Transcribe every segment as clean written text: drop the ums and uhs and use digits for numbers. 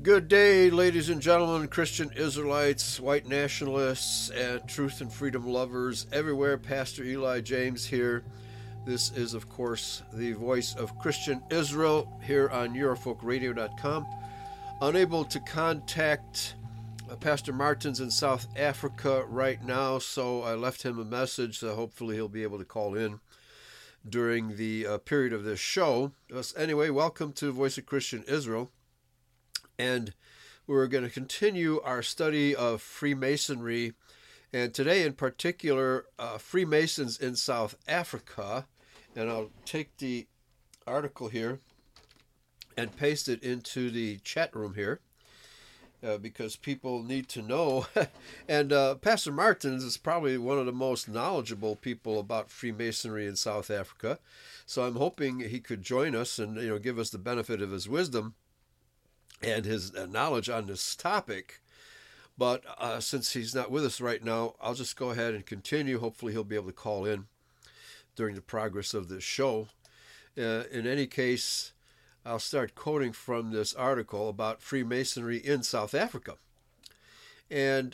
Good day, ladies and gentlemen, Christian Israelites, white nationalists, and truth and freedom lovers everywhere. Pastor Eli James here. This is, of course, the voice of Christian Israel here on EurofolkRadio.com. Unable to contact Pastor Martins in South Africa right now, so I left him a message. Hopefully he'll be able to call in during the period of this show. Anyway, welcome to Voice of Christian Israel. And we're going to continue our study of Freemasonry, and today in particular, Freemasons in South Africa. And I'll take the article here and paste it into the chat room here because people need to know. And Pastor Martins is probably one of the most knowledgeable people about Freemasonry in South Africa. So I'm hoping he could join us and give us the benefit of his wisdom and his knowledge on this topic. But since he's not with us right now, I'll just go ahead and continue. Hopefully he'll be able to call in during the progress of this show. In any case, I'll start quoting from this article about Freemasonry in South Africa. And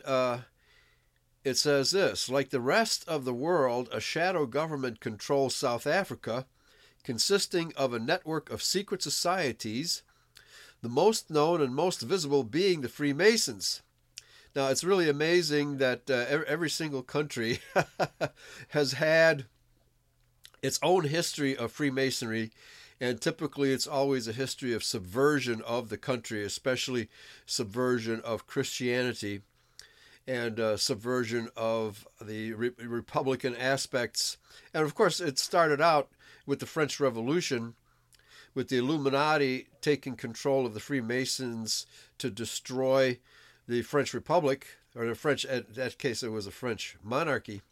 it says this: like the rest of the world, a shadow government controls South Africa, consisting of a network of secret societies, the most known and most visible being the Freemasons. Now, it's really amazing that every single country has had its own history of Freemasonry, and typically it's always a history of subversion of the country, especially subversion of Christianity and subversion of the Republican aspects. And of course, it started out with the French Revolution, with the Illuminati taking control of the Freemasons to destroy the French Republic, or the French, in that case it was a French monarchy.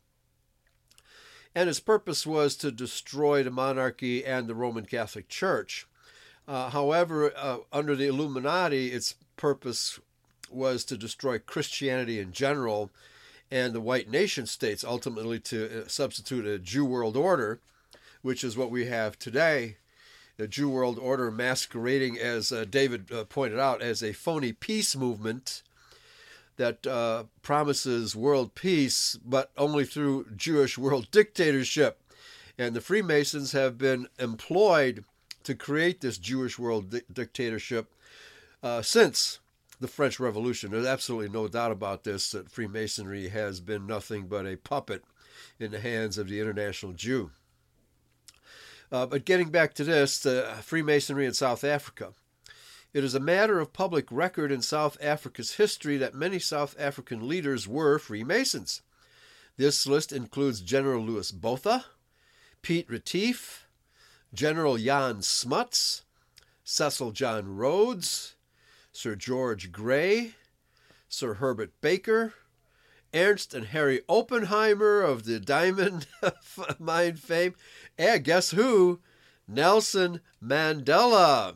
And its purpose was to destroy the monarchy and the Roman Catholic Church. However, under the Illuminati, its purpose was to destroy Christianity in general and the white nation states, ultimately to substitute a Jew world order, which is what we have today. The Jew world order masquerading, as David pointed out, as a phony peace movement that promises world peace, but only through Jewish world dictatorship. And the Freemasons have been employed to create this Jewish world dictatorship since the French Revolution. There's absolutely no doubt about this, that Freemasonry has been nothing but a puppet in the hands of the international Jew. But getting back to this, Freemasonry in South Africa. It is a matter of public record in South Africa's history that many South African leaders were Freemasons. This list includes General Louis Botha, Piet Retief, General Jan Smuts, Cecil John Rhodes, Sir George Grey, Sir Herbert Baker, Ernst and Harry Oppenheimer of the diamond mine fame, and guess who? Nelson Mandela.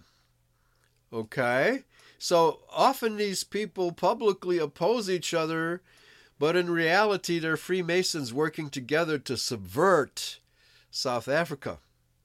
Okay, so often these people publicly oppose each other, but in reality they're Freemasons working together to subvert South Africa.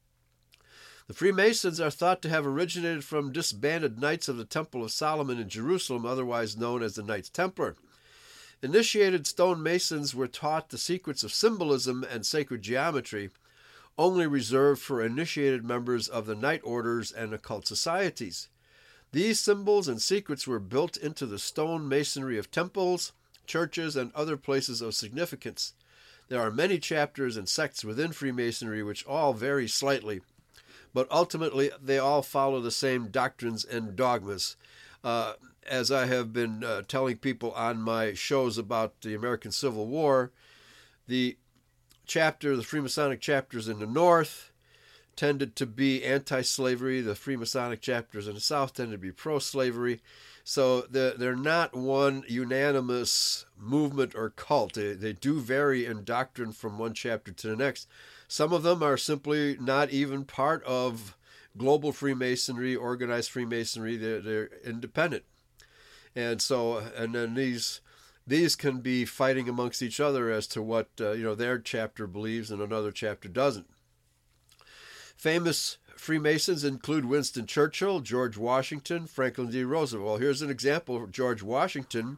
The Freemasons are thought to have originated from disbanded Knights of the Temple of Solomon in Jerusalem, otherwise known as the Knights Templar. Initiated stonemasons were taught the secrets of symbolism and sacred geometry, only reserved for initiated members of the Knight orders and occult societies. These symbols and secrets were built into the stone masonry of temples, churches, and other places of significance. There are many chapters and sects within Freemasonry which all vary slightly, but ultimately they all follow the same doctrines and dogmas. As I have been telling people on my shows about the American Civil War, the Freemasonic chapters in the North tended to be anti-slavery. The Freemasonic chapters in the South tended to be pro-slavery. So they're not one unanimous movement or cult. They do vary in doctrine from one chapter to the next. Some of them are simply not even part of global Freemasonry, organized Freemasonry. They're independent. And then these can be fighting amongst each other as to what their chapter believes and another chapter doesn't. Famous Freemasons include Winston Churchill, George Washington, Franklin D. Roosevelt. Well, here's an example. George Washington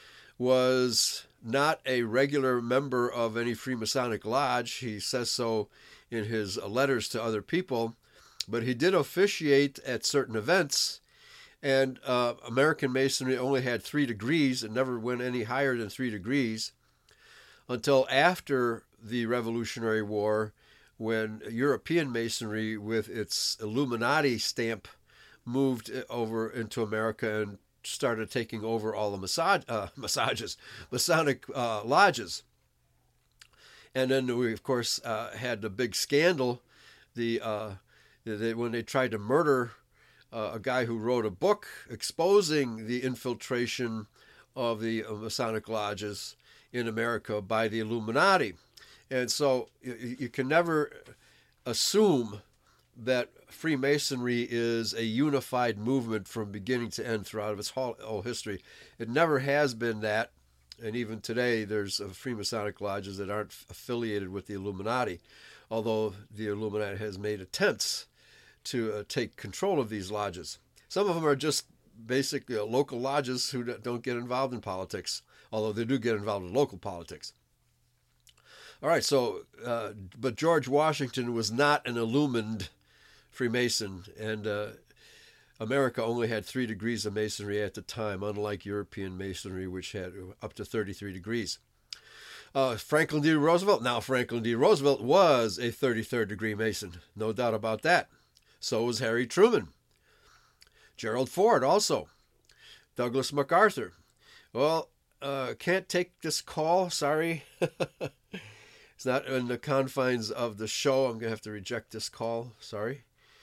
was not a regular member of any Freemasonic lodge. He says so in his letters to other people, but he did officiate at certain events. And American Masonry only had 3 degrees and never went any higher than 3 degrees until after the Revolutionary War, when European Masonry, with its Illuminati stamp, moved over into America and started taking over all the Masonic lodges. And then we, of course, had the big scandal when they tried to murder a guy who wrote a book exposing the infiltration of the Masonic lodges in America by the Illuminati. And so you can never assume that Freemasonry is a unified movement from beginning to end throughout its whole history. It never has been that. And even today, there's Freemasonic lodges that aren't affiliated with the Illuminati, although the Illuminati has made attempts to take control of these lodges. Some of them are just basic local lodges who don't get involved in politics, although they do get involved in local politics. All right, so, but George Washington was not an illumined Freemason, and America only had 3 degrees of Masonry at the time, unlike European Masonry, which had up to 33 degrees. Franklin D. Roosevelt. Now, Franklin D. Roosevelt was a 33rd degree Mason, no doubt about that. So was Harry Truman. Gerald Ford also. Douglas MacArthur. Well, can't take this call, sorry. It's not in the confines of the show. I'm going to have to reject this call, sorry.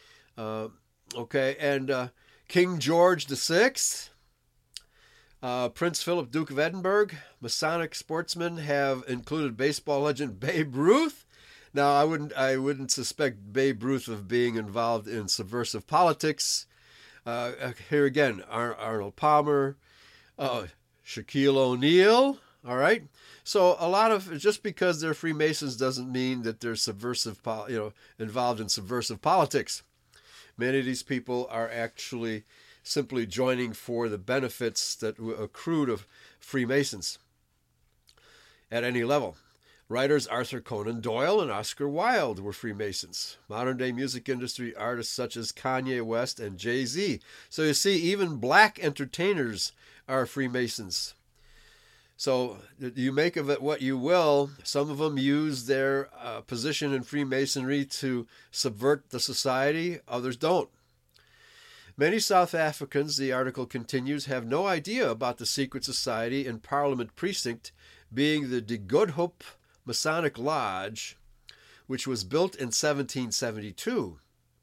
Okay, and King George VI, Prince Philip, Duke of Edinburgh. Masonic sportsmen have included baseball legend Babe Ruth. Now, I wouldn't suspect Babe Ruth of being involved in subversive politics. Here again, Arnold Palmer, Shaquille O'Neal. All right. So a lot of, just because they're Freemasons doesn't mean that they're subversive, involved in subversive politics. Many of these people are actually simply joining for the benefits that accrue to Freemasons at any level. Writers Arthur Conan Doyle and Oscar Wilde were Freemasons. Modern-day music industry artists such as Kanye West and Jay-Z. So you see, even black entertainers are Freemasons. So you make of it what you will. Some of them use their position in Freemasonry to subvert the society. Others don't. Many South Africans, the article continues, have no idea about the secret society in Parliament Precinct, being the De Goedhoop Masonic Lodge, which was built in 1772.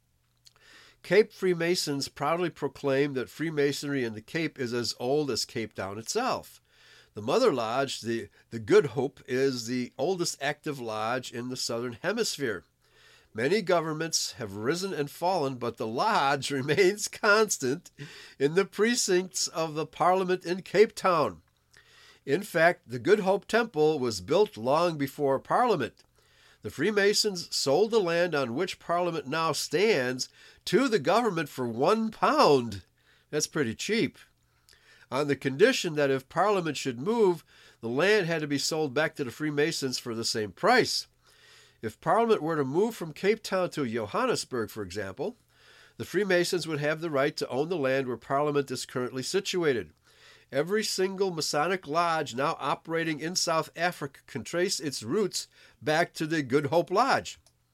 Cape Freemasons proudly proclaim that Freemasonry in the Cape is as old as Cape Town itself. The Mother Lodge, the Goedhoop, is the oldest active lodge in the Southern Hemisphere. Many governments have risen and fallen, but the lodge remains constant in the precincts of the Parliament in Cape Town. In fact, the Goedhoop Temple was built long before Parliament. The Freemasons sold the land on which Parliament now stands to the government for £1. That's pretty cheap. On the condition that if Parliament should move, the land had to be sold back to the Freemasons for the same price. If Parliament were to move from Cape Town to Johannesburg, for example, the Freemasons would have the right to own the land where Parliament is currently situated. Every single Masonic lodge now operating in South Africa can trace its roots back to the Goedhoop Lodge.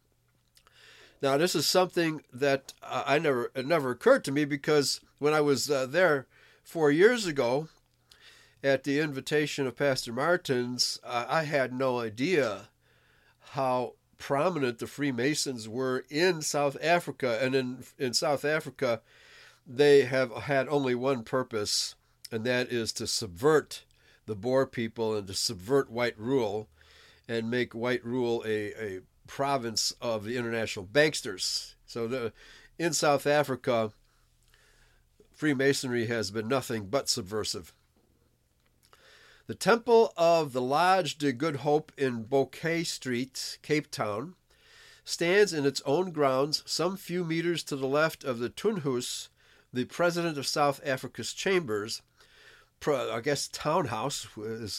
Now, this is something that it never occurred to me, because when I was there 4 years ago at the invitation of Pastor Martins, I had no idea how prominent the Freemasons were in South Africa. And in South Africa, they have had only one purpose, and that is to subvert the Boer people and to subvert white rule and make white rule a province of the international banksters. So in South Africa, Freemasonry has been nothing but subversive. The temple of the Lodge de Goedhoop in Bouquet Street, Cape Town, stands in its own grounds some few meters to the left of the Tuynhuys, the president of South Africa's chambers. I guess townhouse is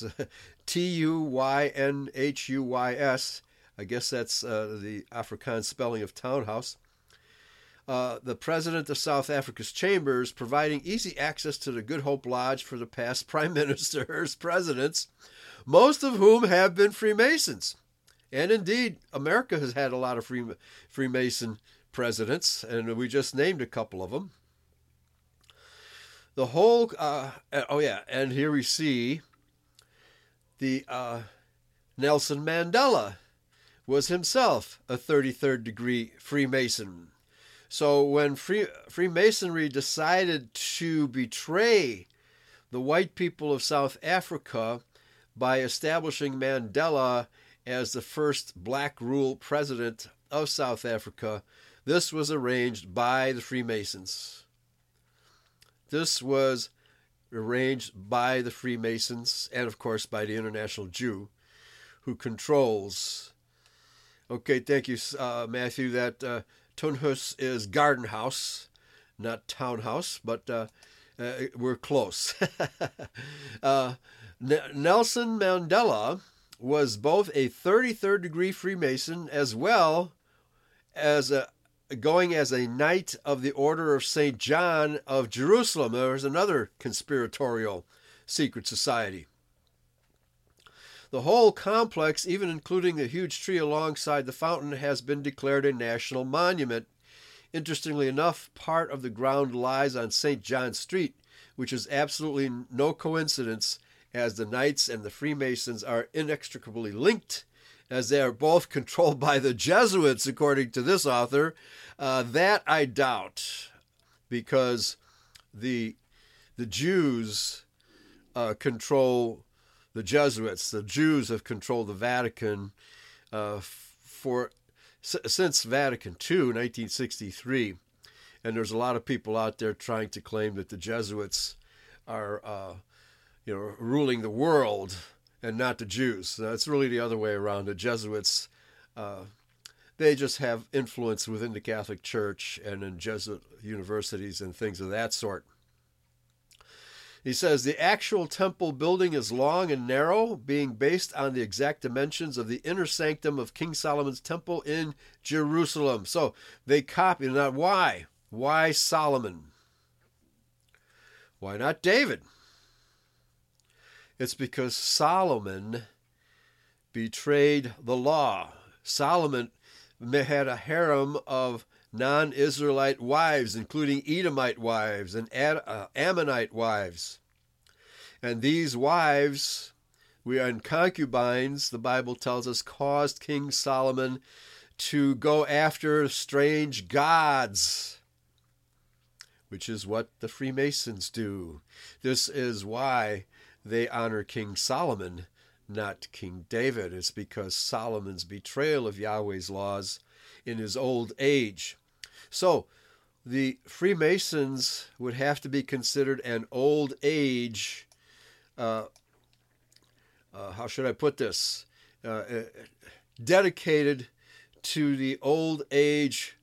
Tuynhuys. I guess that's the Afrikaans spelling of townhouse. The president of South Africa's chambers, providing easy access to the Good Hope Lodge for the past prime ministers, presidents, most of whom have been Freemasons. And indeed, America has had a lot of Freemason presidents, and we just named a couple of them. The whole, and here we see the Nelson Mandela was himself a 33rd degree Freemason. So when Freemasonry decided to betray the white people of South Africa by establishing Mandela as the first black rule president of South Africa, this was arranged by the Freemasons. This was arranged by the Freemasons and, of course, by the International Jew, who controls. Okay, thank you, Matthew. That Tuynhuys is garden house, not townhouse, but we're close. Nelson Mandela was both a 33rd degree Freemason as well as going as a Knight of the Order of St. John of Jerusalem. There was another conspiratorial secret society. The whole complex, even including the huge tree alongside the fountain, has been declared a national monument. Interestingly enough, part of the ground lies on St. John Street, which is absolutely no coincidence, as the Knights and the Freemasons are inextricably linked, as they are both controlled by the Jesuits, according to this author. That I doubt, because the Jews control the Jesuits. The Jews have controlled the Vatican since Vatican II, 1963. And there's a lot of people out there trying to claim that the Jesuits are ruling the world and not the Jews. So it's really the other way around. The Jesuits, they just have influence within the Catholic Church and in Jesuit universities and things of that sort. He says, the actual temple building is long and narrow, being based on the exact dimensions of the inner sanctum of King Solomon's temple in Jerusalem. So they copied. Now, why? Why Solomon? Why not David? It's because Solomon betrayed the law. Solomon had a harem of non-Israelite wives, including Edomite wives and Ammonite wives. And these wives, and concubines, the Bible tells us, caused King Solomon to go after strange gods, which is what the Freemasons do. This is why they honor King Solomon, not King David. It's because Solomon's betrayal of Yahweh's laws in his old age. So the Freemasons would have to be considered an old age, how should I put this, dedicated to the old age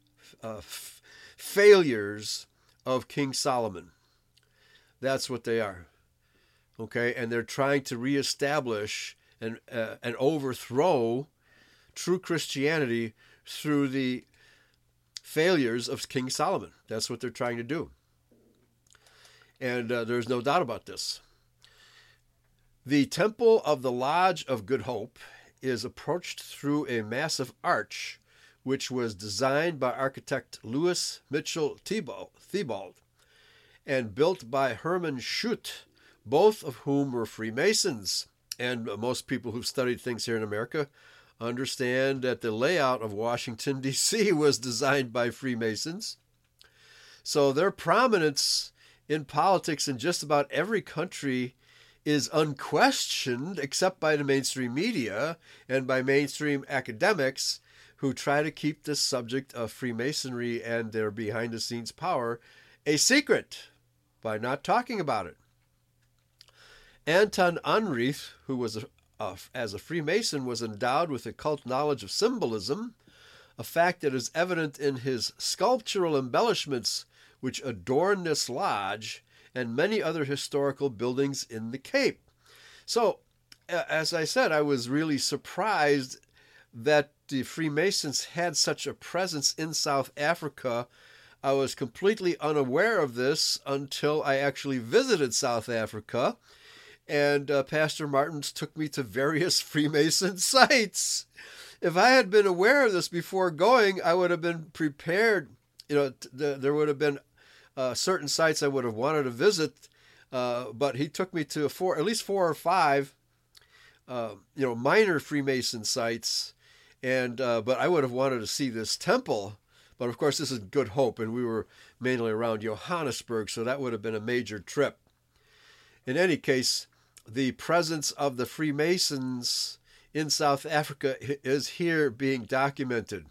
failures of King Solomon. That's what they are. Okay, and they're trying to reestablish and overthrow true Christianity through the failures of King Solomon. That's what they're trying to do. And there's no doubt about this. The Temple of the Lodge of Good Hope is approached through a massive arch, which was designed by architect Louis Mitchell Thibault and built by Herman Schutt, both of whom were Freemasons. And most people who've studied things here in America understand that the layout of Washington, D.C. was designed by Freemasons. So their prominence in politics in just about every country is unquestioned, except by the mainstream media and by mainstream academics who try to keep this subject of Freemasonry and their behind-the-scenes power a secret by not talking about it. Anton Unreith, who was as a Freemason, was endowed with occult knowledge of symbolism, a fact that is evident in his sculptural embellishments which adorn this lodge and many other historical buildings in the Cape. So, as I said, I was really surprised that the Freemasons had such a presence in South Africa. I was completely unaware of this until I actually visited South Africa, and Pastor Martins took me to various Freemason sites. If I had been aware of this before going, I would have been prepared. There would have been certain sites I would have wanted to visit, but he took me to at least 4 or 5, minor Freemason sites, and but I would have wanted to see this temple. But of course, this is Good Hope, and we were mainly around Johannesburg, so that would have been a major trip. In any case, the presence of the Freemasons in South Africa is here being documented.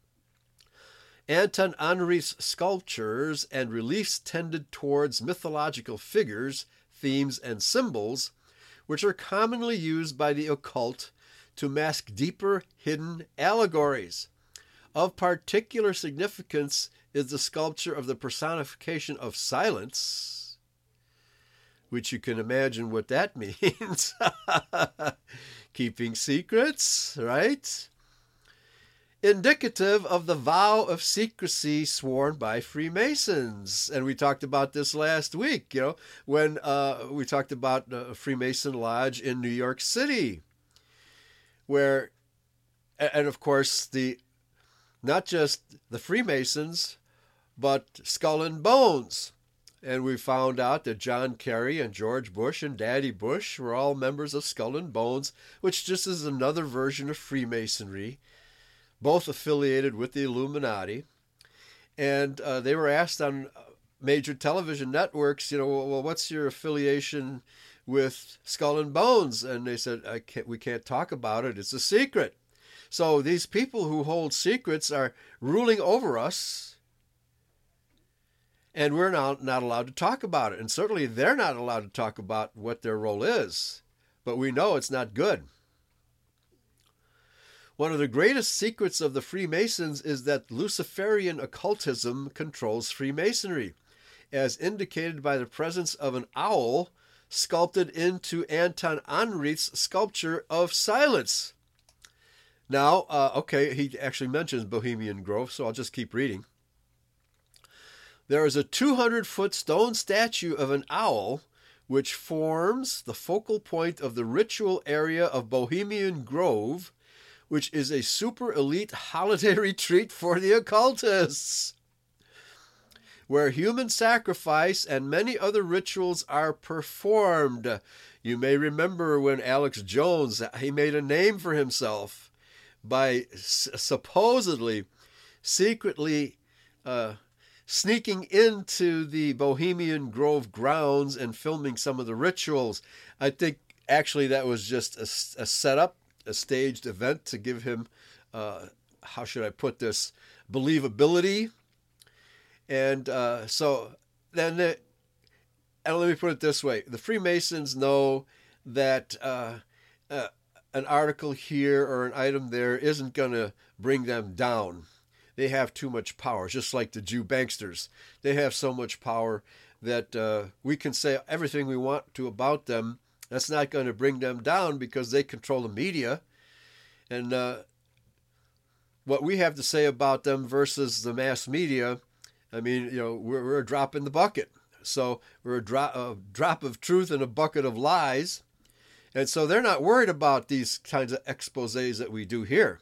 Anton Anrieth's sculptures and reliefs tended towards mythological figures, themes, and symbols, which are commonly used by the occult to mask deeper hidden allegories. Of particular significance is the sculpture of the personification of silence, which you can imagine what that means. Keeping secrets, right? Indicative of the vow of secrecy sworn by Freemasons. And we talked about this last week, when we talked about a Freemason lodge in New York City, where, and of course, not just the Freemasons, but Skull and Bones. And we found out that John Kerry and George Bush and Daddy Bush were all members of Skull and Bones, which just is another version of Freemasonry, both affiliated with the Illuminati. And they were asked on major television networks, well, what's your affiliation with Skull and Bones? And they said, we can't talk about it. It's a secret. So these people who hold secrets are ruling over us, and we're not allowed to talk about it. And certainly they're not allowed to talk about what their role is. But we know it's not good. One of the greatest secrets of the Freemasons is that Luciferian occultism controls Freemasonry, as indicated by the presence of an owl sculpted into Anton Anrieth's sculpture of silence. Now, he actually mentions Bohemian Grove, so I'll just keep reading. There is a 200-foot stone statue of an owl which forms the focal point of the ritual area of Bohemian Grove, which is a super elite holiday retreat for the occultists, where human sacrifice and many other rituals are performed. You may remember when Alex Jones, he made a name for himself by supposedly, secretly sneaking into the Bohemian Grove grounds and filming some of the rituals. I think actually that was just a setup, a staged event to give him, how should I put this, believability. And so then, and let me put it this way, the Freemasons know that an article here or an item there isn't going to bring them down. They have too much power, just like the Jew banksters. They have so much power that we can say everything we want to about them. That's not going to bring them down because they control the media. And what we have to say about them versus the mass media, I mean, we're a drop in the bucket. So we're a drop of truth in a bucket of lies. And so they're not worried about these kinds of exposés that we do here.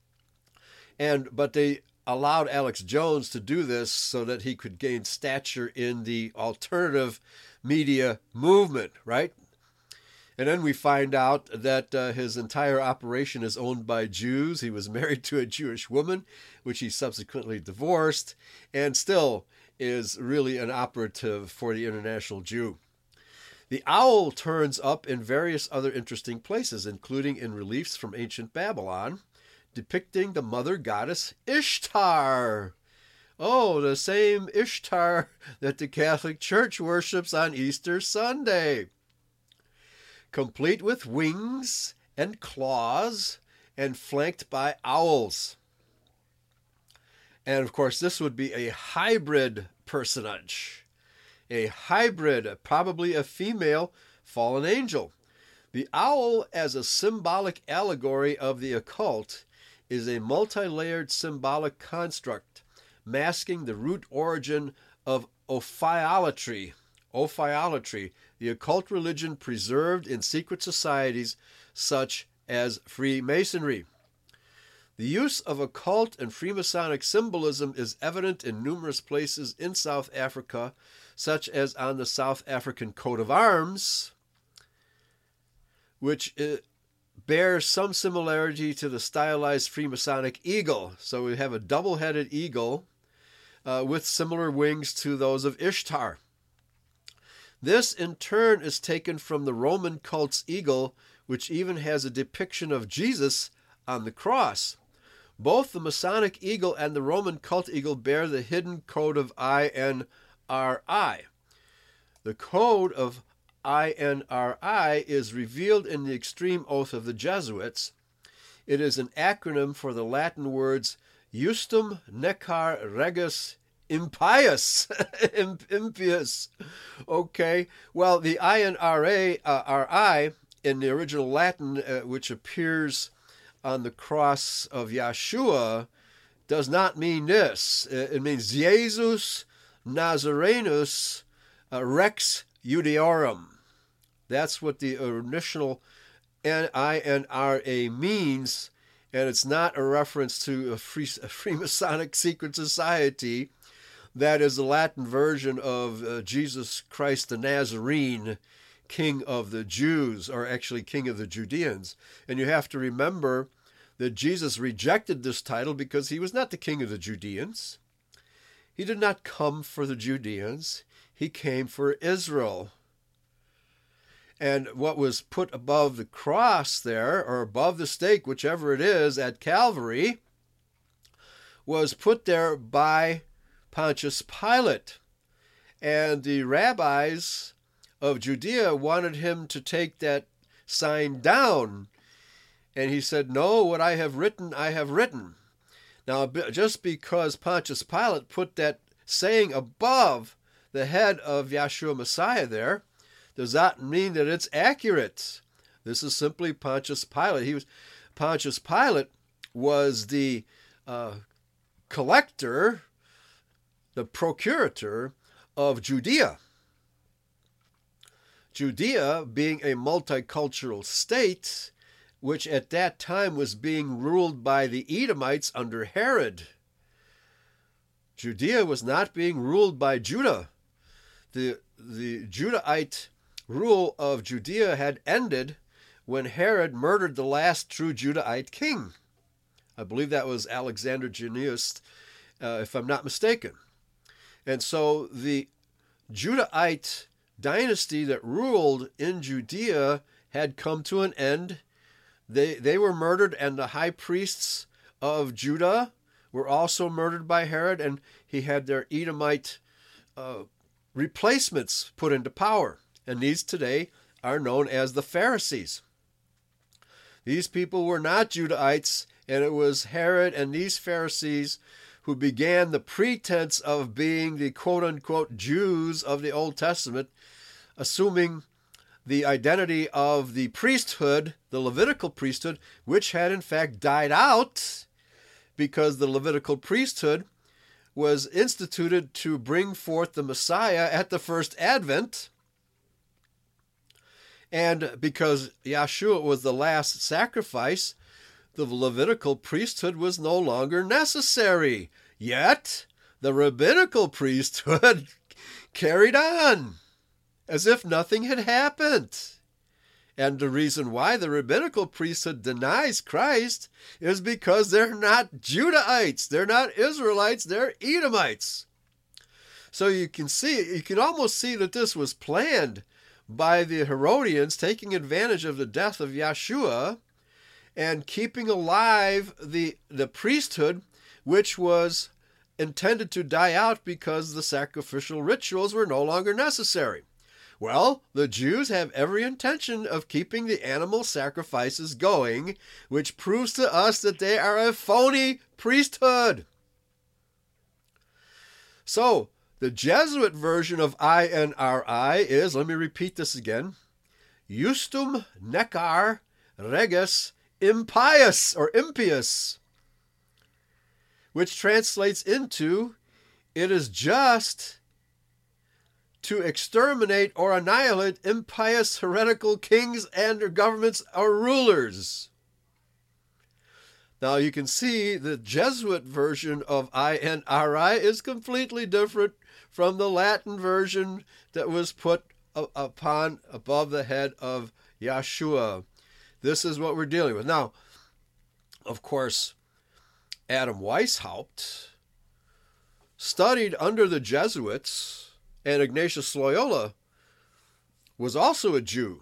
But they allowed Alex Jones to do this so that he could gain stature in the alternative media movement, right? And then we find out that his entire operation is owned by Jews. He was married to a Jewish woman, which he subsequently divorced, and still is really an operative for the International Jew. The owl turns up in various other interesting places, including in reliefs from ancient Babylon, depicting the mother goddess Ishtar. Oh, the same Ishtar that the Catholic Church worships on Easter Sunday. Complete with wings and claws and flanked by owls. And of course, this would be a hybrid personage. A hybrid, probably a female fallen angel. The owl, as a symbolic allegory of the occult, is a multi-layered symbolic construct masking the root origin of ophiolatry. Ophiolatry, the occult religion preserved in secret societies such as Freemasonry. The use of occult and Freemasonic symbolism is evident in numerous places in South Africa, such as on the South African coat of arms, which bears some similarity to the stylized Freemasonic eagle. So we have a double-headed eagle with similar wings to those of Ishtar. This, in turn, is taken from the Roman cult's eagle, which even has a depiction of Jesus on the cross. Both the Masonic eagle and the Roman cult eagle bear the hidden code of INRI. The code of INRI is revealed in the extreme oath of the Jesuits. It is an acronym for the Latin words Justum Necar Regis Impius. Impius. Okay. Well, the INRI in the original Latin, which appears on the cross of Yeshua, does not mean this. It means Jesus Nazarenus Rex Judiorum. That's what the initial INRA means, and it's not a reference to a Freemasonic secret society. That is the Latin version of Jesus Christ the Nazarene, King of the Jews, or actually King of the Judeans. And you have to remember that Jesus rejected this title because he was not the King of the Judeans. He did not come for the Judeans. He came for Israel. And what was put above the cross there, or above the stake, whichever it is, at Calvary, was put there by Pontius Pilate. And the rabbis of Judea wanted him to take that sign down. And he said, no, what I have written, I have written. Now, just because Pontius Pilate put that saying above the head of Yeshua Messiah there, does not mean that it's accurate. This is simply Pontius Pilate. Pontius Pilate was the collector, the procurator of Judea. Judea being a multicultural state, which at that time was being ruled by the Edomites under Herod. Judea was not being ruled by Judah. The Judahite rule of Judea had ended when Herod murdered the last true Judahite king. I believe that was Alexander Jannaeus, if I'm not mistaken. And so the Judahite dynasty that ruled in Judea had come to an end. They were murdered, and the high priests of Judah were also murdered by Herod, and he had their Edomite replacements put into power. And these today are known as the Pharisees. These people were not Judahites, and it was Herod and these Pharisees who began the pretense of being the quote-unquote Jews of the Old Testament, assuming the identity of the priesthood, the Levitical priesthood, which had in fact died out because the Levitical priesthood was instituted to bring forth the Messiah at the first advent. And because Yeshua was the last sacrifice, the Levitical priesthood was no longer necessary. Yet, the rabbinical priesthood carried on as if nothing had happened. And the reason why the rabbinical priesthood denies Christ is because they're not Judahites, they're not Israelites, they're Edomites. So you can almost see that this was planned by the Herodians, taking advantage of the death of Yeshua and keeping alive the priesthood, which was intended to die out because the sacrificial rituals were no longer necessary. Well, the Jews have every intention of keeping the animal sacrifices going, which proves to us that they are a phony priesthood. So, the Jesuit version of INRI is, let me repeat this again, Justum Necar Regis Impius, or Impius, which translates into, it is just to exterminate or annihilate impious heretical kings and their governments or rulers. Now you can see the Jesuit version of INRI is completely different from the Latin version that was put above the head of Yeshua. This is what we're dealing with. Now, of course, Adam Weishaupt studied under the Jesuits, and Ignatius Loyola was also a Jew.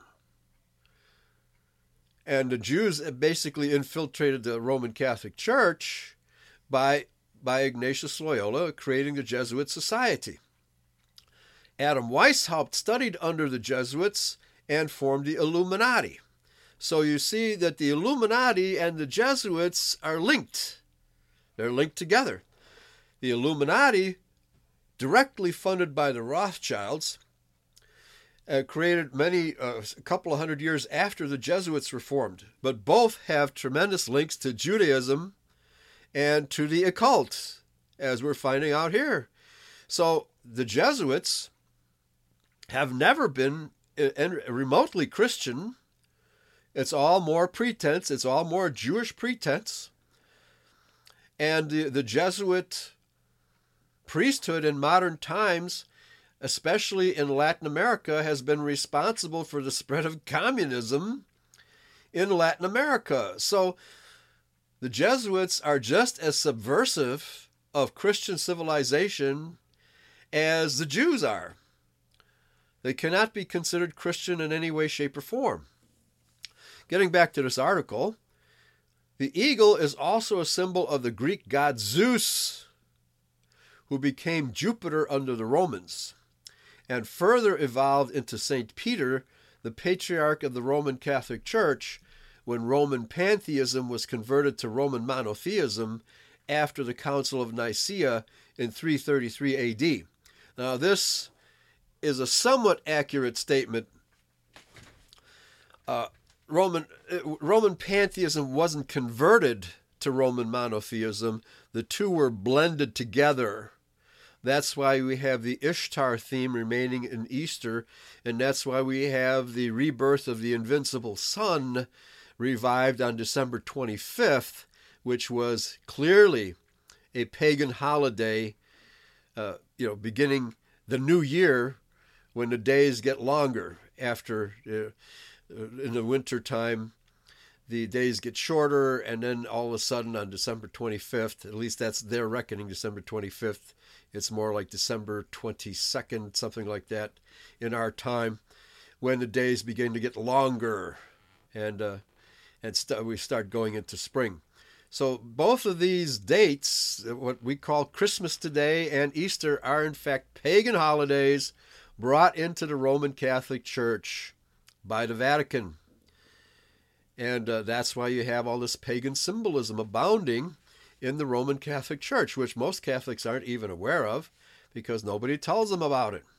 And the Jews basically infiltrated the Roman Catholic Church by Ignatius Loyola creating the Jesuit Society. Adam Weishaupt studied under the Jesuits and formed the Illuminati. So you see that the Illuminati and the Jesuits are linked. They're linked together. The Illuminati, directly funded by the Rothschilds, created a couple of hundred years after the Jesuits were formed. But both have tremendous links to Judaism and to the occult, as we're finding out here. So the Jesuits have never been remotely Christian. It's all more pretense. It's all more Jewish pretense. And the Jesuit priesthood in modern times, especially in Latin America, has been responsible for the spread of communism in Latin America. So the Jesuits are just as subversive of Christian civilization as the Jews are. They cannot be considered Christian in any way, shape, or form. Getting back to this article, the eagle is also a symbol of the Greek god Zeus, who became Jupiter under the Romans, and further evolved into St. Peter, the patriarch of the Roman Catholic Church, when Roman pantheism was converted to Roman monotheism after the Council of Nicaea in 333 AD. Now, this is a somewhat accurate statement. Roman pantheism wasn't converted to Roman monotheism. The two were blended together. That's why we have the Ishtar theme remaining in Easter, and that's why we have the rebirth of the invincible sun revived on December 25th, which was clearly a pagan holiday, beginning the new year when the days get longer. After, in the winter time, the days get shorter, and then all of a sudden on December 25th, at least that's their reckoning, December 25th, it's more like December 22nd, something like that in our time, when the days begin to get longer and we start going into spring. So both of these dates, what we call Christmas today and Easter, are in fact pagan holidays brought into the Roman Catholic Church by the Vatican. And that's why you have all this pagan symbolism abounding in the Roman Catholic Church, which most Catholics aren't even aware of because nobody tells them about it.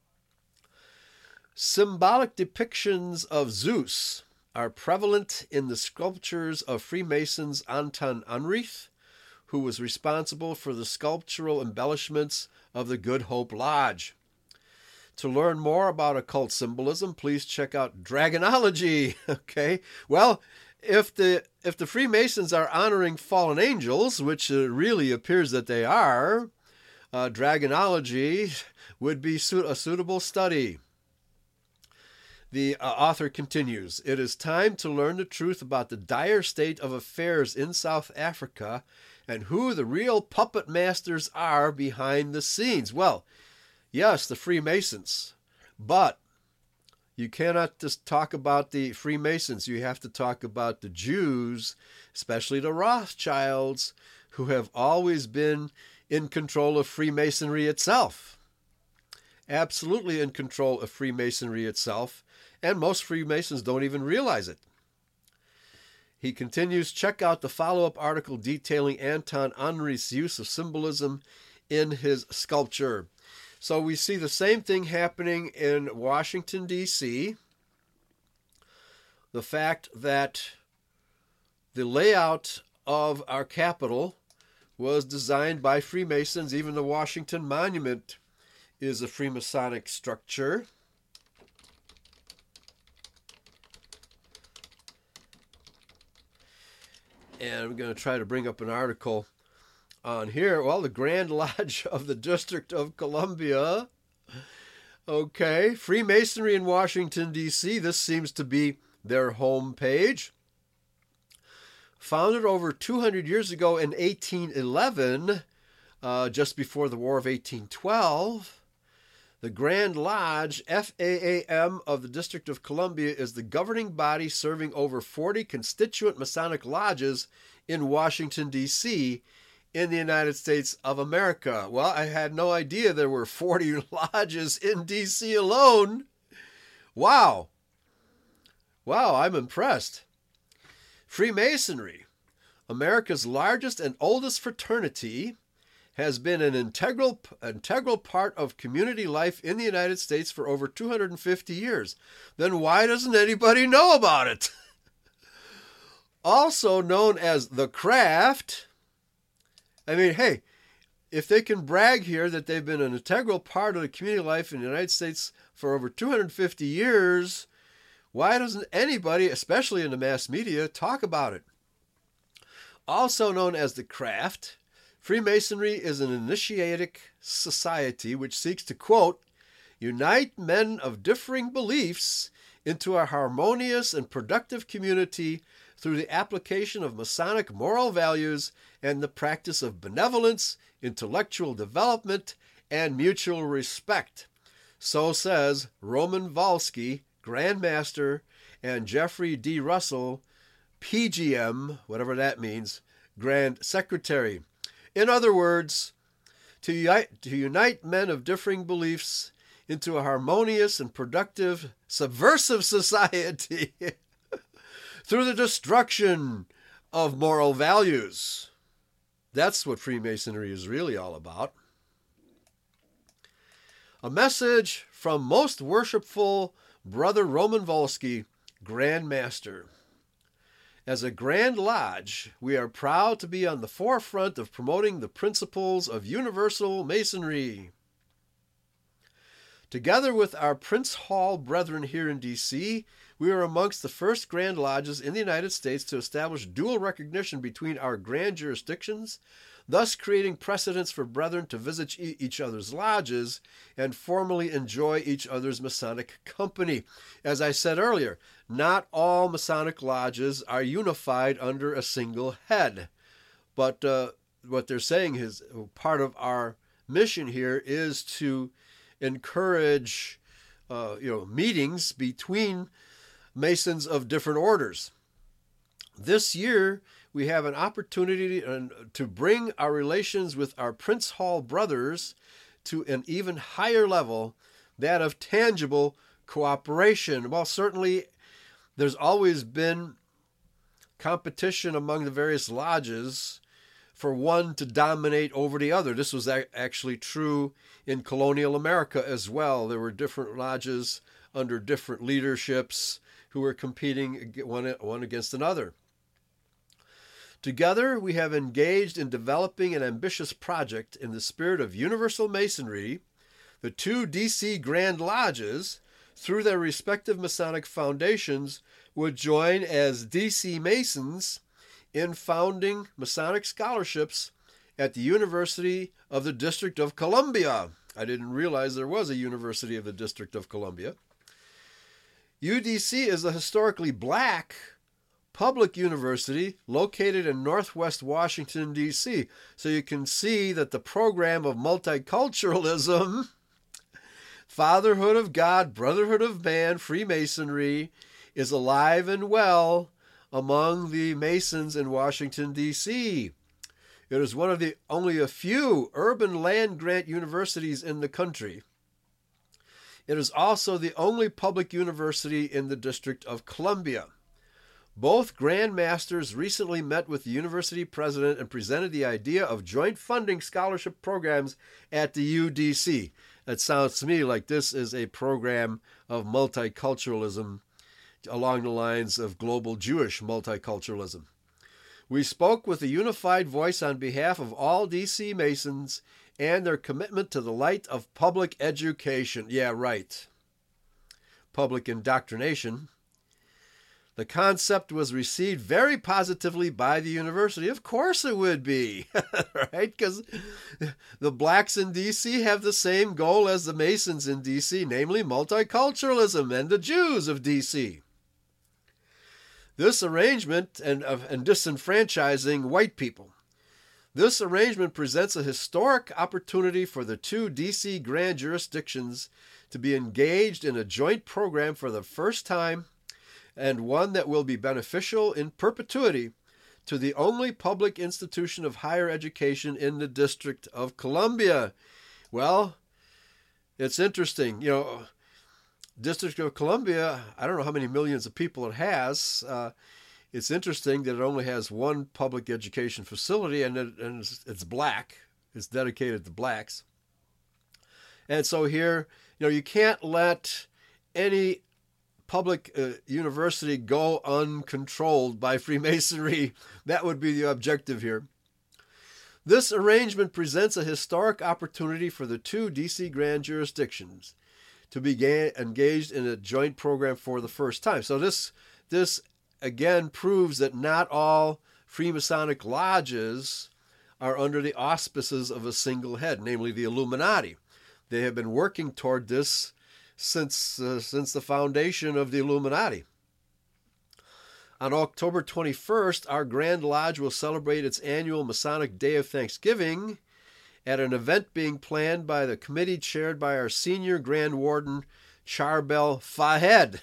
Symbolic depictions of Zeus are prevalent in the sculptures of Freemasons Anton Unreith, who was responsible for the sculptural embellishments of the Good Hope Lodge. To learn more about occult symbolism, please check out Dragonology. Okay, well, if the Freemasons are honoring fallen angels, which really appears that they are, Dragonology would be a suitable study. The author continues, "It is time to learn the truth about the dire state of affairs in South Africa and who the real puppet masters are behind the scenes." Well, yes, the Freemasons, but you cannot just talk about the Freemasons. You have to talk about the Jews, especially the Rothschilds, who have always been in control of Freemasonry itself. Absolutely in control of Freemasonry itself, and most Freemasons don't even realize it. He continues, check out the follow-up article detailing Anton Unreith's use of symbolism in his sculpture. So we see the same thing happening in Washington, D.C. The fact that the layout of our Capitol was designed by Freemasons. Even the Washington Monument is a Freemasonic structure. And I'm going to try to bring up an article on here. Well, the Grand Lodge of the District of Columbia. Okay, Freemasonry in Washington, D.C. This seems to be their home page. Founded over 200 years ago in 1811, just before the War of 1812, the Grand Lodge, FAAM, of the District of Columbia is the governing body serving over 40 constituent Masonic lodges in Washington, D.C., in the United States of America. Well, I had no idea there were 40 lodges in D.C. alone. Wow. Wow, I'm impressed. Freemasonry, America's largest and oldest fraternity, has been an integral part of community life in the United States for over 250 years. Then why doesn't anybody know about it? Also known as the Craft. I mean, hey, if they can brag here that they've been an integral part of the community life in the United States for over 250 years, why doesn't anybody, especially in the mass media, talk about it? Also known as the Craft, Freemasonry is an initiatic society which seeks to, quote, unite men of differing beliefs into a harmonious and productive community through the application of Masonic moral values and the practice of benevolence, intellectual development, and mutual respect. So says Roman Volsky, Grand Master, and Jeffrey D. Russell, PGM, whatever that means, Grand Secretary. In other words, to unite men of differing beliefs into a harmonious and productive, subversive society through the destruction of moral values. That's what Freemasonry is really all about. A message from Most Worshipful Brother Roman Volsky, Grand Master. As a Grand Lodge, we are proud to be on the forefront of promoting the principles of universal Masonry. Together with our Prince Hall brethren here in D.C., we are amongst the first Grand Lodges in the United States to establish dual recognition between our grand jurisdictions, thus creating precedents for brethren to visit each other's lodges and formally enjoy each other's Masonic company. As I said earlier, not all Masonic lodges are unified under a single head. But what they're saying is part of our mission here is to encourage meetings between Masons of different orders. This year, we have an opportunity to bring our relations with our Prince Hall brothers to an even higher level, that of tangible cooperation. Well, certainly there's always been competition among the various lodges for one to dominate over the other. This was actually true in colonial America as well. There were different lodges under different leaderships who were competing one against another. Together, we have engaged in developing an ambitious project in the spirit of universal Masonry. The two D.C. Grand Lodges, through their respective Masonic foundations, would join as D.C. Masons in founding Masonic scholarships at the University of the District of Columbia. I didn't realize there was a University of the District of Columbia. UDC is a historically black public university located in Northwest Washington, D.C. So you can see that the program of multiculturalism, fatherhood of God, brotherhood of man, Freemasonry, is alive and well among the Masons in Washington, D.C. It is one of the only a few urban land-grant universities in the country. It is also the only public university in the District of Columbia. Both Grand Masters recently met with the university president and presented the idea of joint funding scholarship programs at the UDC. It sounds to me like this is a program of multiculturalism along the lines of global Jewish multiculturalism. We spoke with a unified voice on behalf of all DC Masons and their commitment to the light of public education. Yeah, right. Public indoctrination. The concept was received very positively by the university. Of course it would be, right? Because the blacks in D.C. have the same goal as the Masons in D.C., namely multiculturalism and the Jews of D.C. This arrangement and disenfranchising white people. This arrangement presents a historic opportunity for the two D.C. grand jurisdictions to be engaged in a joint program for the first time, and one that will be beneficial in perpetuity to the only public institution of higher education in the District of Columbia. Well, it's interesting. District of Columbia, I don't know how many millions of people it has. It's interesting that it only has one public education facility, and it's black. It's dedicated to blacks. And so here, you can't let any public university go uncontrolled by Freemasonry. That would be the objective here. This arrangement presents a historic opportunity for the two D.C. grand jurisdictions to be engaged in a joint program for the first time. So this again proves that not all Freemasonic lodges are under the auspices of a single head, namely the Illuminati. They have been working toward this since the foundation of the Illuminati. On October 21st, our Grand Lodge will celebrate its annual Masonic Day of Thanksgiving at an event being planned by the committee chaired by our senior Grand Warden, Charbel Fahed.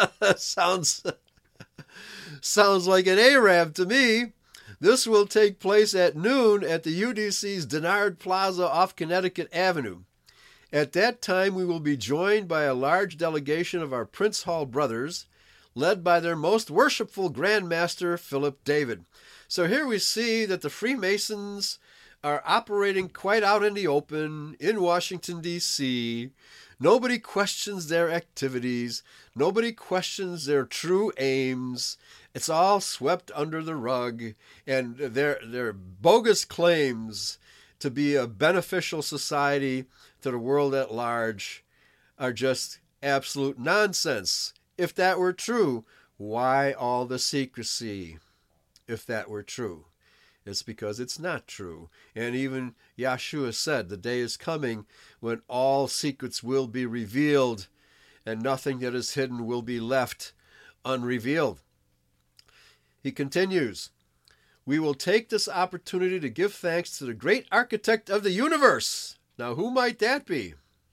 Sounds like an Arab to me. This will take place at noon at the UDC's Denard Plaza off Connecticut Avenue. At that time, we will be joined by a large delegation of our Prince Hall brothers, led by their most worshipful Grand Master, Philip David. So here we see that the Freemasons are operating quite out in the open in Washington, D.C. Nobody questions their activities. Nobody questions their true aims. It's all swept under the rug, and their bogus claims to be a beneficial society to the world at large are just absolute nonsense. If that were true, why all the secrecy? If that were true, it's because it's not true. And even Yeshua said, the day is coming when all secrets will be revealed and nothing that is hidden will be left unrevealed. He continues, we will take this opportunity to give thanks to the great architect of the universe. Now, who might that be?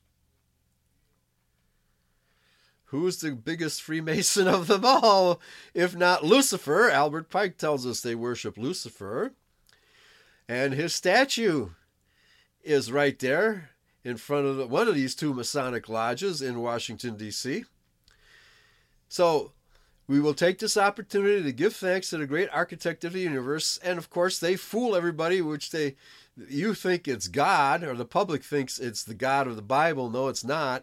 Who's the biggest Freemason of them all, if not Lucifer? Albert Pike tells us they worship Lucifer. And his statue is right there in front of one of these two Masonic lodges in Washington, D.C. So, we will take this opportunity to give thanks to the great architect of the universe. And, of course, they fool everybody, you think it's God, or the public thinks it's the God of the Bible. No, it's not.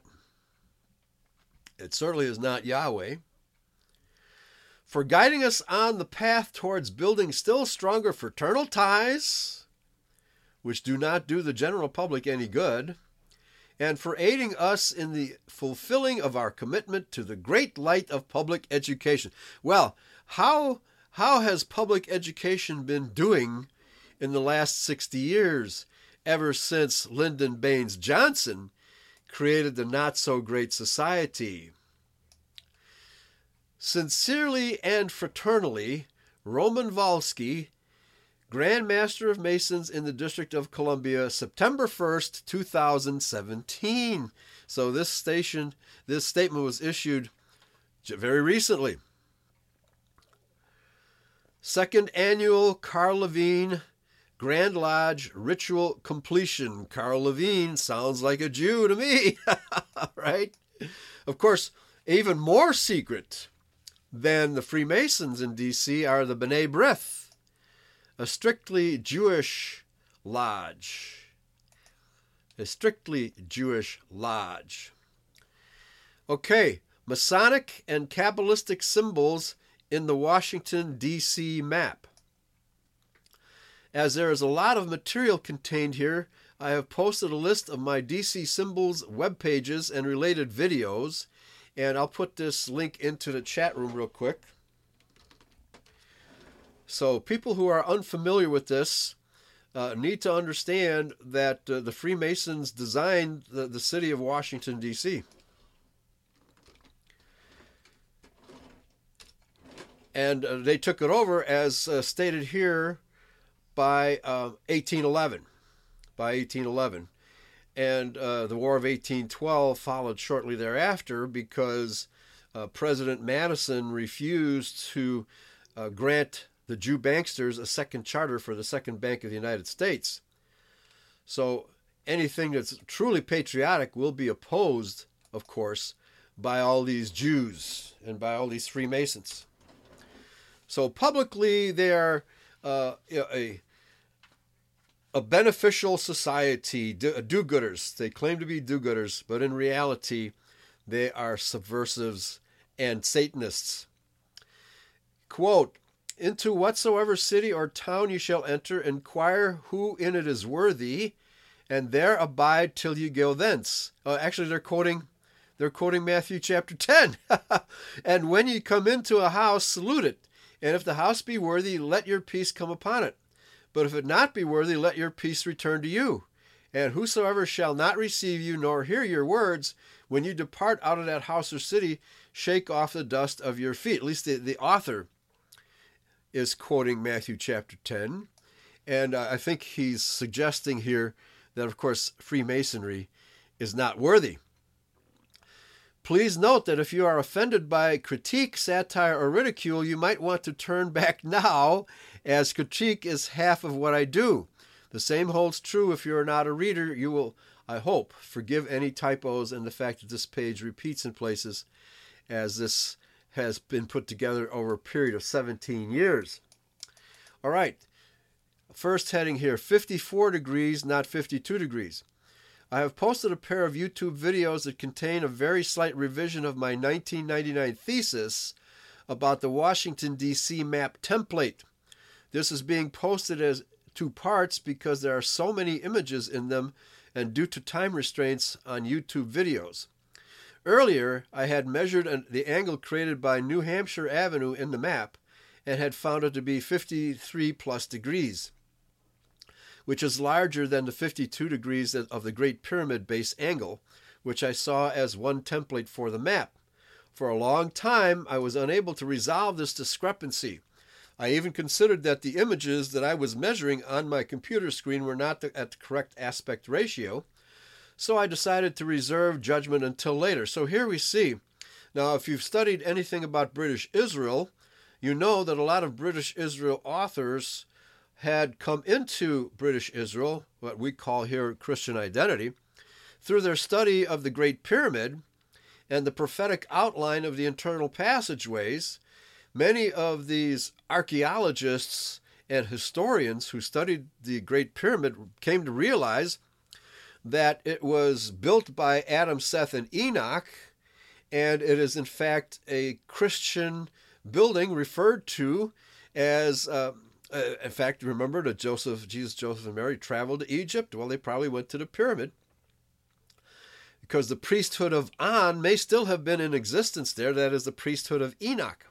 It certainly is not Yahweh. For guiding us on the path towards building still stronger fraternal ties, which do not do the general public any good, and for aiding us in the fulfilling of our commitment to the great light of public education. Well, how has public education been doing in the last 60 years, ever since Lyndon Baines Johnson created the Not-So-Great Society? Sincerely and fraternally, Roman Volsky, Grand Master of Masons in the District of Columbia, September 1st, 2017. So this statement was issued very recently. Second Annual Carl Levine Grand Lodge Ritual Completion. Carl Levine sounds like a Jew to me, right? Of course, even more secret. then the Freemasons in D.C. are the B'nai B'rith, a strictly Jewish lodge. A strictly Jewish lodge. Okay, Masonic and Kabbalistic symbols in the Washington, D.C. map. As there is a lot of material contained here, I have posted a list of my DC Symbols web pages and related videos, and I'll put this link into the chat room real quick. So people who are unfamiliar with this need to understand that the Freemasons designed the city of Washington, D.C. And they took it over, as stated here, by 1811. And the War of 1812 followed shortly thereafter because President Madison refused to grant the Jew banksters a second charter for the Second Bank of the United States. So anything that's truly patriotic will be opposed, of course, by all these Jews and by all these Freemasons. So publicly they are a beneficial society, do-gooders. They claim to be do-gooders, but in reality, they are subversives and Satanists. Quote, "Into whatsoever city or town you shall enter, inquire who in it is worthy, and there abide till you go thence." Actually, they're quoting Matthew chapter 10. "And when you come into a house, salute it. And if the house be worthy, let your peace come upon it. But if it not be worthy, let your peace return to you. And whosoever shall not receive you, nor hear your words, when you depart out of that house or city, shake off the dust of your feet." At least the author is quoting Matthew chapter 10. And I think he's suggesting here that, of course, Freemasonry is not worthy. Please note that if you are offended by critique, satire, or ridicule, you might want to turn back now, as critique is half of what I do. The same holds true if you are not a reader. You will, I hope, forgive any typos and the fact that this page repeats in places, as this has been put together over a period of 17 years. All right, first heading here, 54 degrees, not 52 degrees. I have posted a pair of YouTube videos that contain a very slight revision of my 1999 thesis about the Washington, D.C. map template. This is being posted as 2 parts because there are so many images in them and due to time restraints on YouTube videos. Earlier, I had measured the angle created by New Hampshire Avenue in the map and had found it to be 53 plus degrees, which is larger than the 52 degrees of the Great Pyramid base angle, which I saw as one template for the map. For a long time, I was unable to resolve this discrepancy. I even considered that the images that I was measuring on my computer screen were not at the correct aspect ratio, so I decided to reserve judgment until later. So here we see. Now, if you've studied anything about British Israel, you know that a lot of British Israel authors had come into British Israel, what we call here Christian identity, through their study of the Great Pyramid and the prophetic outline of the internal passageways. Many of these archaeologists and historians who studied the Great Pyramid came to realize that it was built by Adam, Seth, and Enoch, and it is in fact a Christian building referred to as in fact, remember that Jesus, Joseph, and Mary traveled to Egypt? Well, they probably went to the pyramid because the priesthood of On may still have been in existence there. That is the priesthood of Enoch.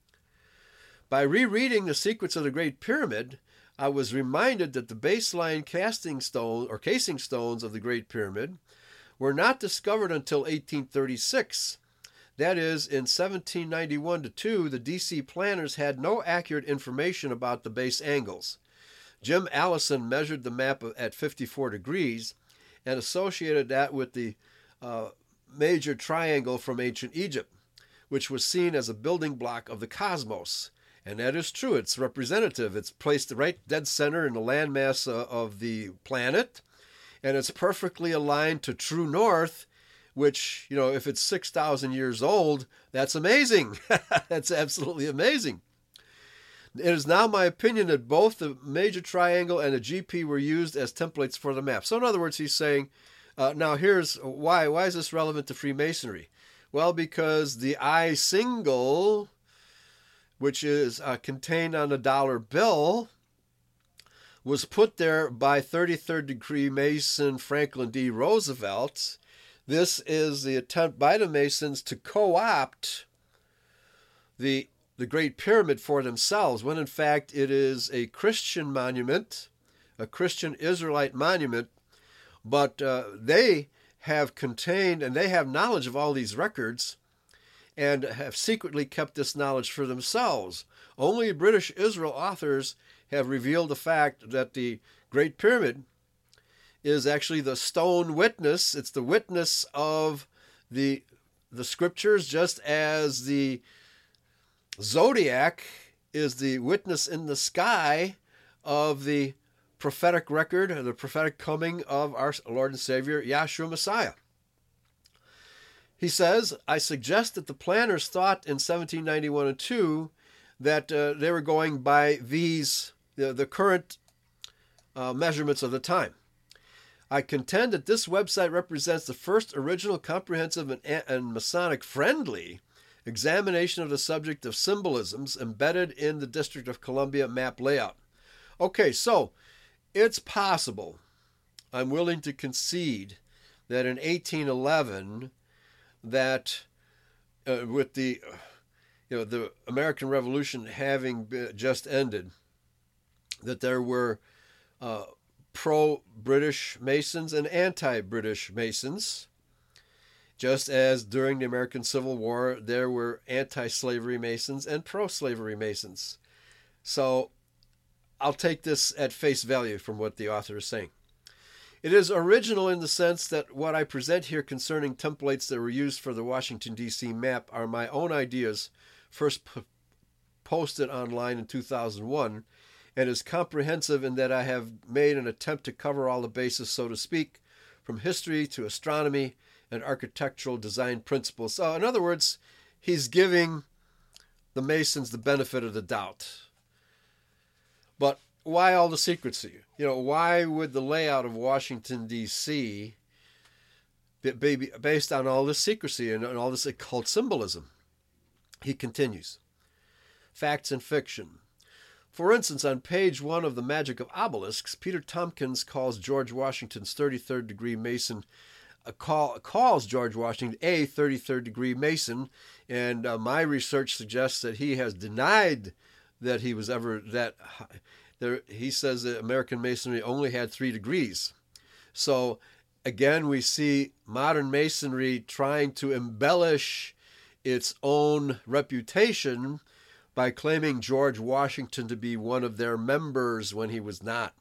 By rereading the secrets of the Great Pyramid, I was reminded that the baseline casing stones of the Great Pyramid were not discovered until 1836. That is, in 1791-2, the D.C. planners had no accurate information about the base angles. Jim Allison measured the map at 54 degrees and associated that with the major triangle from ancient Egypt, which was seen as a building block of the cosmos. And that is true. It's representative. It's placed right dead center in the landmass of the planet, and it's perfectly aligned to true north, which, if it's 6,000 years old, that's amazing. That's absolutely amazing. It is now my opinion that both the major triangle and the GP were used as templates for the map. So in other words, he's saying, now here's why. Why is this relevant to Freemasonry? Well, because the I single, which is contained on a dollar bill, was put there by 33rd degree Mason Franklin D. Roosevelt. This is the attempt by the Masons to co-opt the Great Pyramid for themselves, when in fact it is a Christian monument, a Christian Israelite monument, but they have contained and they have knowledge of all these records and have secretly kept this knowledge for themselves. Only British Israel authors have revealed the fact that the Great Pyramid is actually the stone witness. It's the witness of the scriptures, just as the zodiac is the witness in the sky of the prophetic record, the prophetic coming of our Lord and Savior, Yahshua Messiah. He says, I suggest that the planners thought in 1791 and 2 that they were going by these, the current measurements of the time. I contend that this website represents the first original, comprehensive, and Masonic-friendly examination of the subject of symbolisms embedded in the District of Columbia map layout. Okay, so it's possible, I'm willing to concede, that in 1811, that with the American Revolution having just ended, that there were pro-British Masons and anti-British Masons. Just as during the American Civil War, there were anti-slavery Masons and pro-slavery Masons. So I'll take this at face value from what the author is saying. It is original in the sense that what I present here concerning templates that were used for the Washington, D.C. map are my own ideas, first posted online in 2001, and is comprehensive in that I have made an attempt to cover all the bases, so to speak, from history to astronomy and architectural design principles. So in other words, he's giving the Masons the benefit of the doubt. But why all the secrecy? Why would the layout of Washington, D.C. be based on all this secrecy and all this occult symbolism? He continues. Facts and fiction. For instance, on page 1 of The Magic of Obelisks, Peter Tompkins calls George Washington's 33rd degree Mason calls George Washington a 33rd degree Mason, and my research suggests that he has denied that he was ever that. He says that American Masonry only had 3 degrees. So again, we see modern Masonry trying to embellish its own reputation by claiming George Washington to be one of their members when he was not.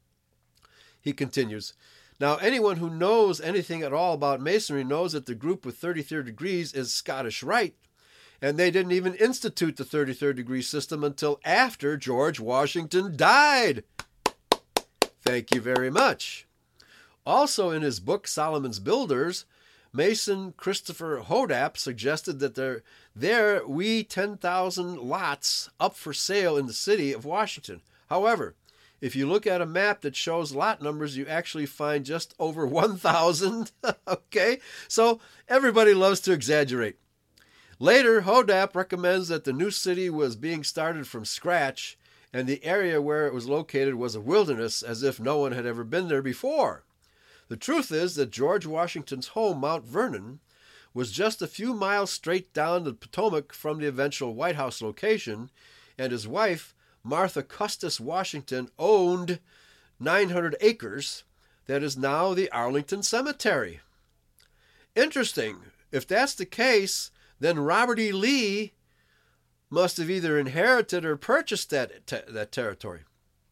He continues, now anyone who knows anything at all about Masonry knows that the group with 33rd degrees is Scottish Rite, and they didn't even institute the 33rd degree system until after George Washington died. Thank you very much. Also in his book, Solomon's Builders, Mason Christopher Hodap suggested that there wee 10,000 lots up for sale in the city of Washington. However, if you look at a map that shows lot numbers, you actually find just over 1,000. Okay, so everybody loves to exaggerate. Later, Hodap recommends that the new city was being started from scratch, and the area where it was located was a wilderness, as if no one had ever been there before. The truth is that George Washington's home, Mount Vernon, was just a few miles straight down the Potomac from the eventual White House location, and his wife, Martha Custis Washington, owned 900 acres that is now the Arlington Cemetery. Interesting. If that's the case, then Robert E. Lee must have either inherited or purchased that territory,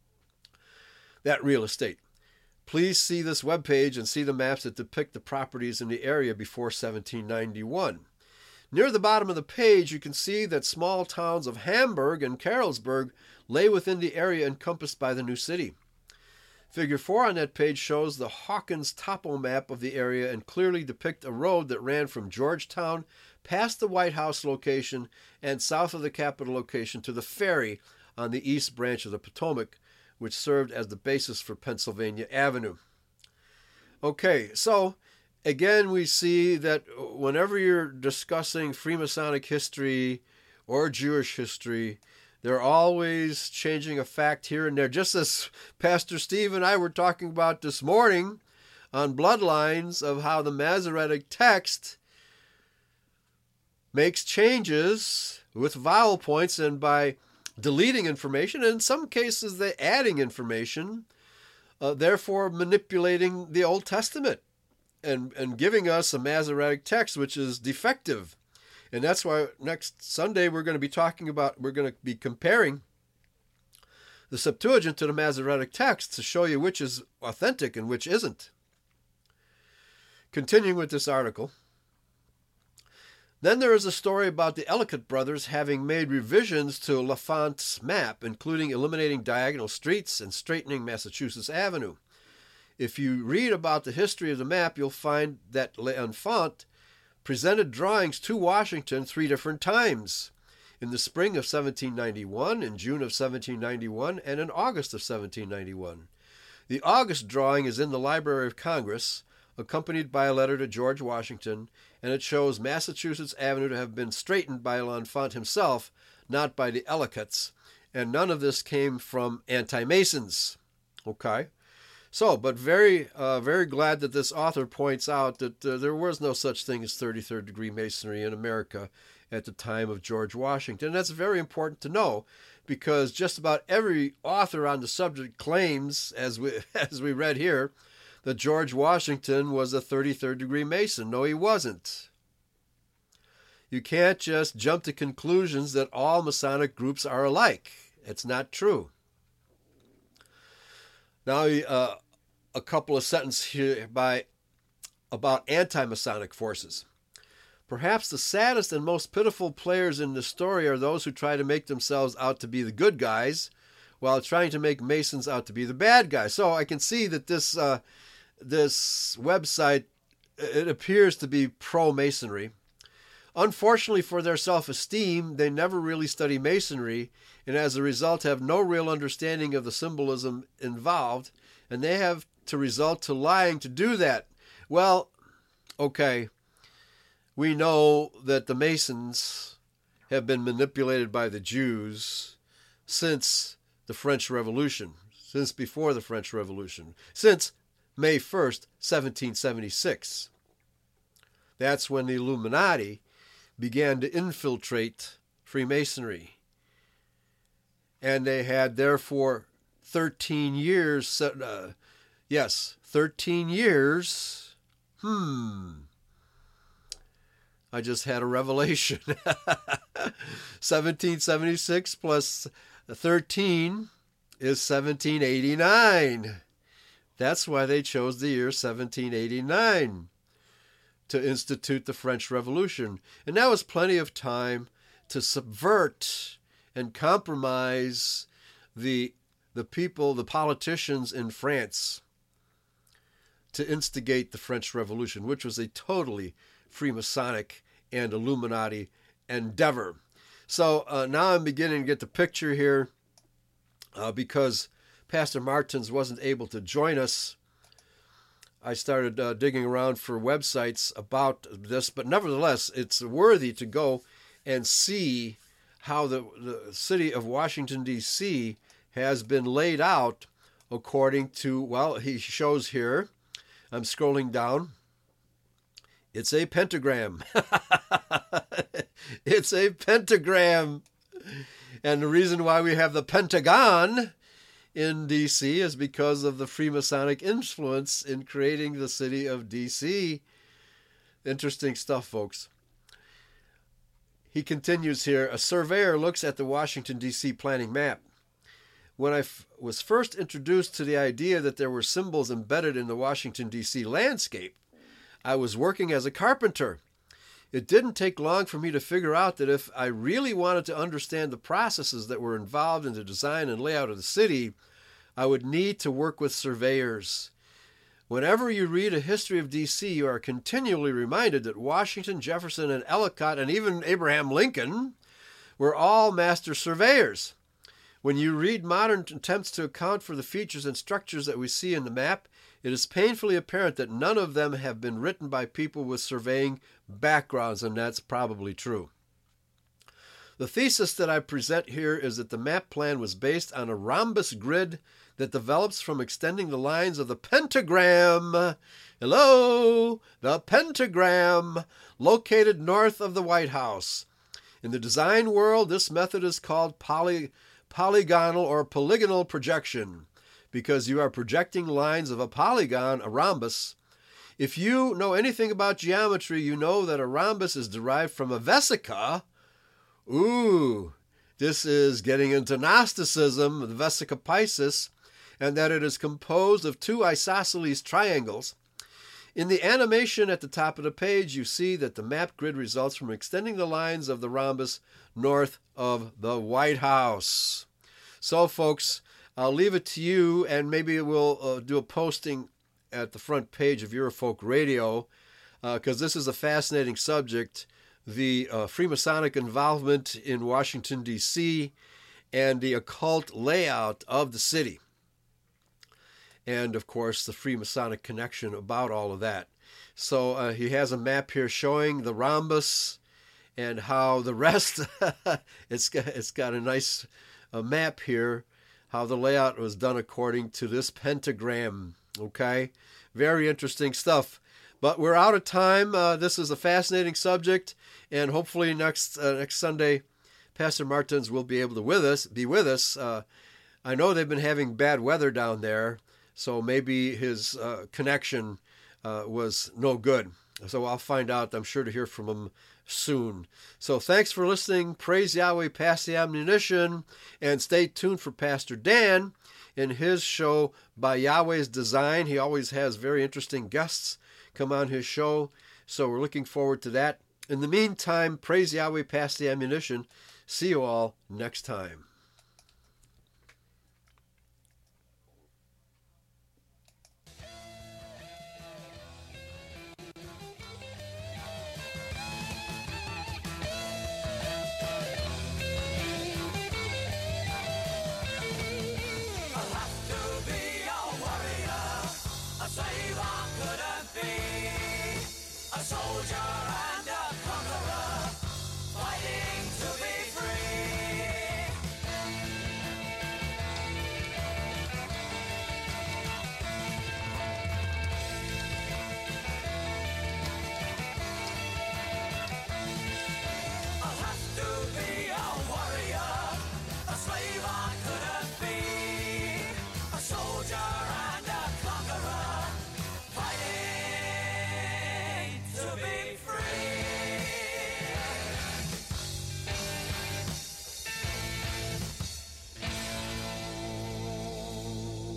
that real estate. Please see this webpage and see the maps that depict the properties in the area before 1791. Near the bottom of the page, you can see that small towns of Hamburg and Carrollsburg lay within the area encompassed by the new city. Figure 4 on that page shows the Hawkins topo map of the area and clearly depict a road that ran from Georgetown past the White House location and south of the Capitol location to the ferry on the east branch of the Potomac, which served as the basis for Pennsylvania Avenue. Okay, so again, we see that whenever you're discussing Freemasonic history or Jewish history, they're always changing a fact here and there, just as Pastor Steve and I were talking about this morning on Bloodlines of how the Masoretic text makes changes with vowel points and by deleting information, and in some cases they're adding information, therefore manipulating the Old Testament and giving us a Masoretic text which is defective. And that's why next Sunday we're going to be comparing the Septuagint to the Masoretic text to show you which is authentic and which isn't. Continuing with this article. Then there is a story about the Ellicott brothers having made revisions to L'Enfant's map, including eliminating diagonal streets and straightening Massachusetts Avenue. If you read about the history of the map, you'll find that L'Enfant presented drawings to Washington 3 different times, in the spring of 1791, in June of 1791, and in August of 1791. The August drawing is in the Library of Congress, accompanied by a letter to George Washington, and it shows Massachusetts Avenue to have been straightened by L'Enfant himself, not by the Ellicotts, and none of this came from anti-Masons. Okay? So, but very glad that this author points out that there was no such thing as 33rd degree Masonry in America at the time of George Washington. And that's very important to know, because just about every author on the subject claims, as we read here, that George Washington was a 33rd degree Mason. No, he wasn't. You can't just jump to conclusions that all Masonic groups are alike. It's not true. Now, a couple of sentences here about anti-Masonic forces. Perhaps the saddest and most pitiful players in the story are those who try to make themselves out to be the good guys while trying to make Masons out to be the bad guys. So I can see that this website, it appears to be pro-Masonry. Unfortunately for their self-esteem, they never really study Masonry, and as a result have no real understanding of the symbolism involved, and they have to resort to lying to do that. Well, okay, we know that the Masons have been manipulated by the Jews since the French Revolution, since before the French Revolution, since May 1st, 1776. That's when the Illuminati began to infiltrate Freemasonry. And they had, therefore, 13 years. 13 years. I just had a revelation. 1776 plus 13 is 1789. That's why they chose the year 1789 to institute the French Revolution. And that was plenty of time to subvert and compromise the people, the politicians in France, to instigate the French Revolution, which was a totally Freemasonic and Illuminati endeavor. So now I'm beginning to get the picture here because Pastor Martins wasn't able to join us. I started digging around for websites about this, but nevertheless, it's worthy to go and see how the city of Washington, D.C. has been laid out according to, well, he shows here, I'm scrolling down, it's a pentagram. It's a pentagram. And the reason why we have the Pentagon in D.C. is because of the Freemasonic influence in creating the city of D.C. Interesting stuff, folks. He continues here, a surveyor looks at the Washington, D.C. planning map. When I was first introduced to the idea that there were symbols embedded in the Washington, D.C. landscape, I was working as a carpenter. It didn't take long for me to figure out that if I really wanted to understand the processes that were involved in the design and layout of the city, I would need to work with surveyors. Whenever you read a history of D.C., you are continually reminded that Washington, Jefferson, and Ellicott, and even Abraham Lincoln were all master surveyors. When you read modern attempts to account for the features and structures that we see in the map, it is painfully apparent that none of them have been written by people with surveying backgrounds, and that's probably true. The thesis that I present here is that the map plan was based on a rhombus grid that develops from extending the lines of the pentagram. Hello, the pentagram, located north of the White House. In the design world, this method is called polygonal or polygonal projection, because you are projecting lines of a polygon, a rhombus. If you know anything about geometry, you know that a rhombus is derived from a vesica. Ooh, this is getting into Gnosticism, the Vesica Piscis, and that it is composed of two isosceles triangles. In the animation at the top of the page, you see that the map grid results from extending the lines of the rhombus north of the White House. So, folks, I'll leave it to you, and maybe we'll do a posting at the front page of Eurofolk Radio, because this is a fascinating subject. The Freemasonic involvement in Washington, D.C., and the occult layout of the city. And, of course, the Freemasonic connection about all of that. So he has a map here showing the rhombus and how the rest, it's got a nice map here, how the layout was done according to this pentagram. Okay? Very interesting stuff. But we're out of time. This is a fascinating subject, and hopefully next Sunday, Pastor Martins will be able to be with us. I know they've been having bad weather down there, so maybe his connection was no good. So I'll find out. I'm sure to hear from him soon. So thanks for listening. Praise Yahweh, pass the ammunition, and stay tuned for Pastor Dan in his show By Yahweh's Design. He always has very interesting guests come on his show, so we're looking forward to that. In the meantime, praise Yahweh, pass the ammunition. See you all next time.